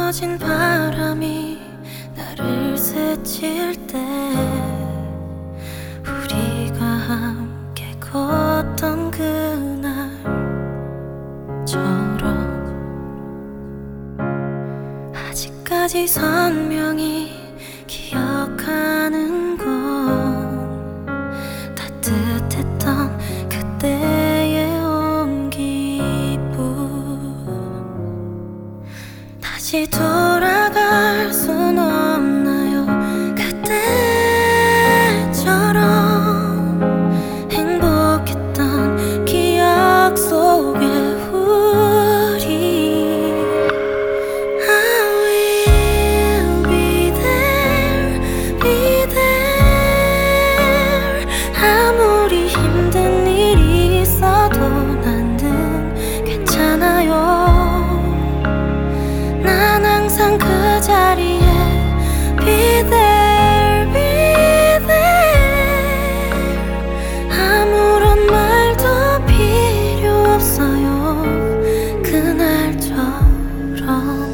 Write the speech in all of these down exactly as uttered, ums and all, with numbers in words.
꺼진 바람이 나를 스칠 때 우리가 함께 걷던 그날처럼 아직까지 선명히 기억하는 건 따뜻했던 그때의 온기뿐. 다시 돌아갈 순 없나요? 그때처럼 행복했던 기억 속에 우리 I will be there, be there. 아무리 힘든 일이 있어도 나는 괜찮아요. 난 항상 그 자리에 be there, be there. 아무런 말도 필요 없어요. 그날처럼.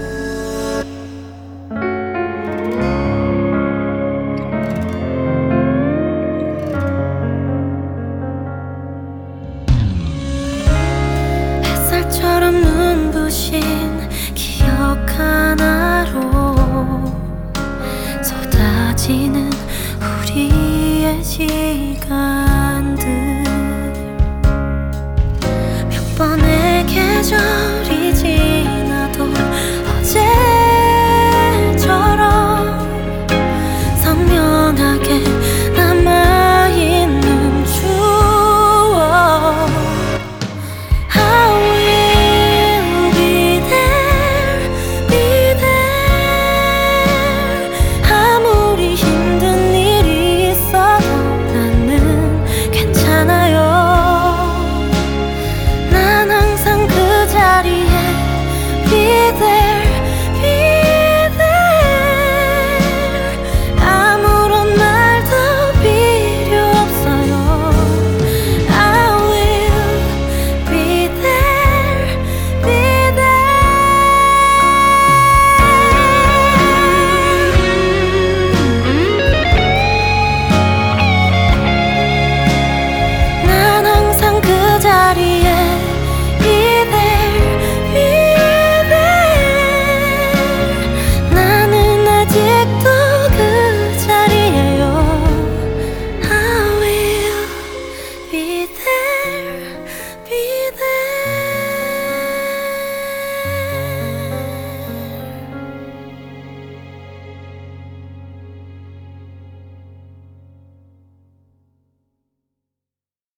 햇살처럼 눈부신 기억 하나로 쏟아지는 우리의 시간.